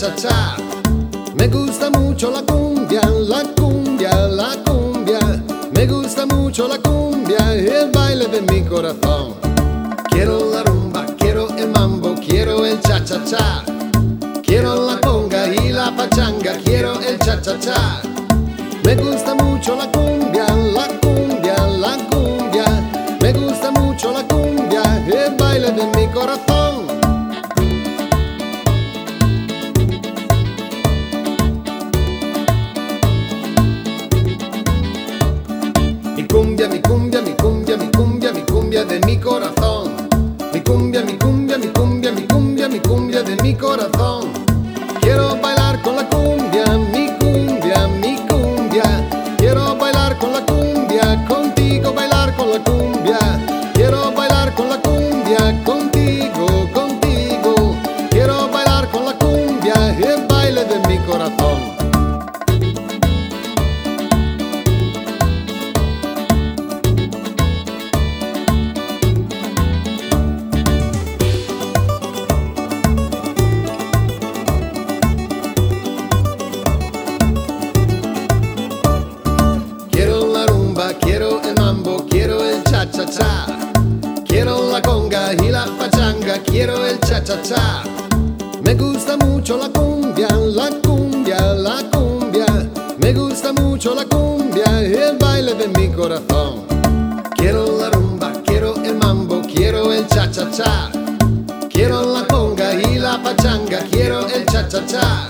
cha-cha-cha. Me gusta mucho la cumbia, la cumbia, la cumbia. Me gusta mucho la cumbia, el baile de mi corazón. Quiero la rumba, quiero el mambo, quiero el cha-cha-cha. Quiero la conga y la pachanga, quiero el cha-cha-cha. Me gusta mucho la cumbia, la cumbia, la cumbia. Me gusta mucho la cumbia, el baile de mi corazón. Mi cumbia, mi cumbia, mi cumbia, mi cumbia, mi cumbia de mi corazón. Mi cumbia, mi cumbia, mi cumbia, mi cumbia, mi cumbia de mi corazón. Quiero bailar con la cumbia, mi cumbia, mi cumbia. Quiero bailar con la cumbia, contigo bailar con la cumbia. Quiero bailar con la cumbia, contigo, contigo. Quiero bailar con la cumbia, el baile de mi corazón. Quiero el mambo, quiero el cha-cha-cha. Quiero la conga y la pachanga, quiero el cha-cha-cha. Me gusta mucho la cumbia, la cumbia, la cumbia. Me gusta mucho la cumbia, el baile de mi corazón. Quiero la rumba, quiero el mambo, quiero el cha-cha-cha. Quiero la conga y la pachanga, quiero el cha-cha-cha.